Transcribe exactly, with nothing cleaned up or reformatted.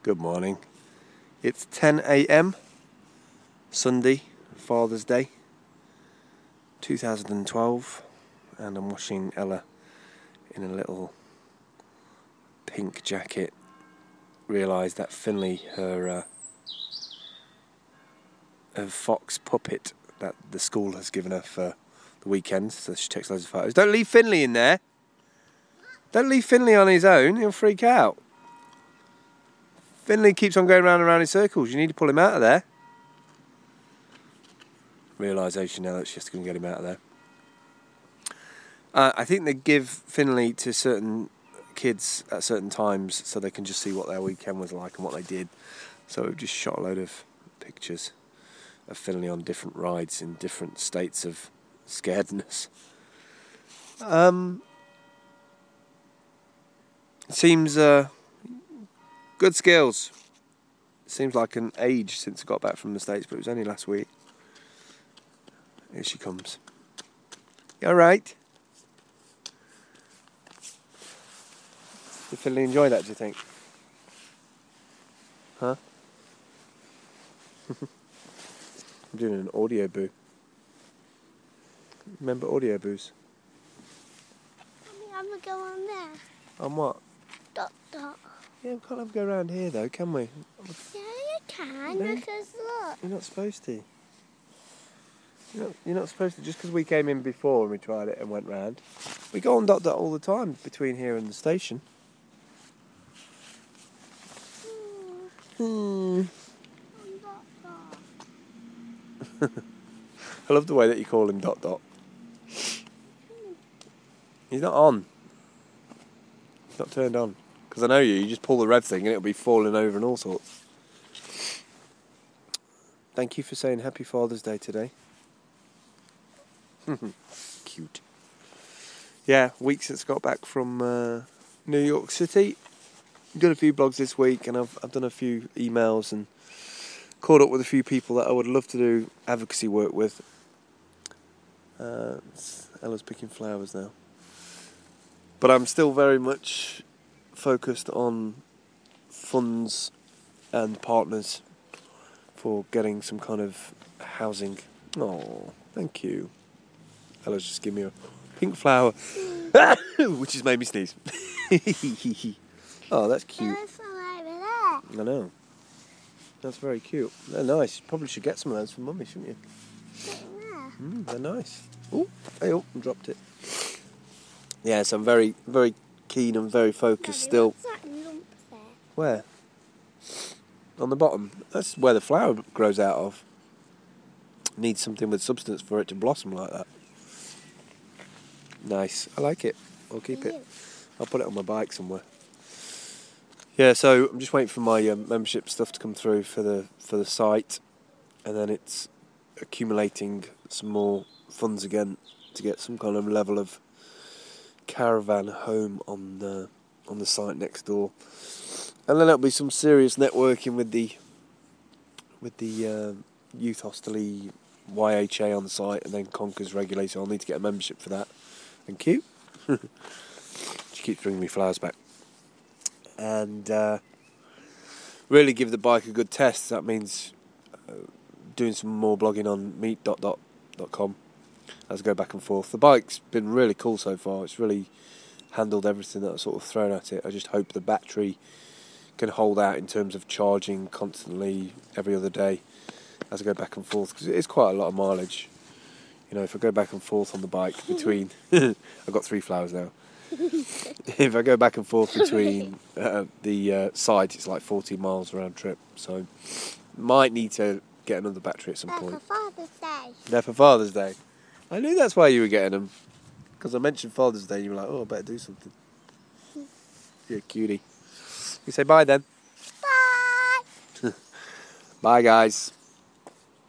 Good morning. It's ten a m Sunday, Father's Day, two thousand twelve, and I'm washing Ella in a little pink jacket. Realised that Finley, her uh, her fox puppet that the school has given her for the weekend, so she takes loads of photos. Don't leave Finley in there. Don't leave Finley on his own, he'll freak out. Finley keeps on going round and round in circles. You need to pull him out of there. Realisation now that she's just going to get him out of there. Uh, I think they give Finley to certain kids at certain times so they can just see what their weekend was like and what they did. So we've just shot a load of pictures of Finley on different rides in different states of scaredness. Um, seems... Uh, Good skills. Seems like an age since I got back from the States, but it was only last week. Here she comes. You alright? Did Finley enjoy that, do you think? Huh? I'm doing an audio boo. Remember audio boos? I'm gonna go on there. On what? Dot dot. Yeah, we can't have a go around here though, can we? Yeah, you can, No. because look. You're not supposed to. You're not, you're not supposed to, just because we came in before and we tried it and went round. We go on dot dot all the time between here and the station. Hmm. Dot dot. I love the way that you call him dot dot. He's not on. He's not turned on. Because I know you, you just pull the red thing and it'll be falling over and all sorts. Thank you for saying Happy Father's Day today. Cute. Yeah, week since I got back from uh, New York City. Done a few blogs this week and I've, I've done a few emails and caught up with a few people that I would love to do advocacy work with. Uh, Ella's picking flowers now. But I'm still very much focused on funds and partners for getting some kind of housing. Oh, thank you. Ella's just give me a pink flower, which has made me sneeze. Oh, that's cute. There's some over there. I know. That's very cute. They're nice. You probably should get some of those for Mummy, shouldn't you? Sit in there. Mm, they're nice. Oh, hey, oh, I dropped it. Yeah, so I'm very, very keen and very focused Daddy, still. what's that lump there? Where? On the bottom. That's where the flower grows out of. Needs something with substance for it to blossom like that. Nice. I like it. I'll keep For it. you. I'll put it on my bike somewhere. Yeah, so I'm just waiting for my um, membership stuff to come through for the for the site, and then it's accumulating some more funds again to get some kind of level of caravan home on the on the site next door, and then there'll be some serious networking with the with the uh, youth hostelry Y H A on the site, and then Conquers regulator. I'll need to get a membership for that. Thank you. She keeps bringing me flowers back, and uh, really give the bike a good test. That means uh, doing some more blogging on meet dot dot dot com as I go back and forth. The bike's been really cool so far. It's really handled everything that I've sort of thrown at it. I just hope the battery can hold out in terms of charging constantly every other day as I go back and forth, because it is quite a lot of mileage. You know, if I go back and forth on the bike between... I've got three flowers now. If I go back and forth between uh, the uh, sides, it's like fourteen miles round trip. So, might need to get another battery at some There point. for Father's Day. They're for Father's Day. I knew that's why you were getting them. Because I mentioned Father's Day, you were like, oh, I better do something. You're a cutie. You say bye then. Bye. Bye, guys.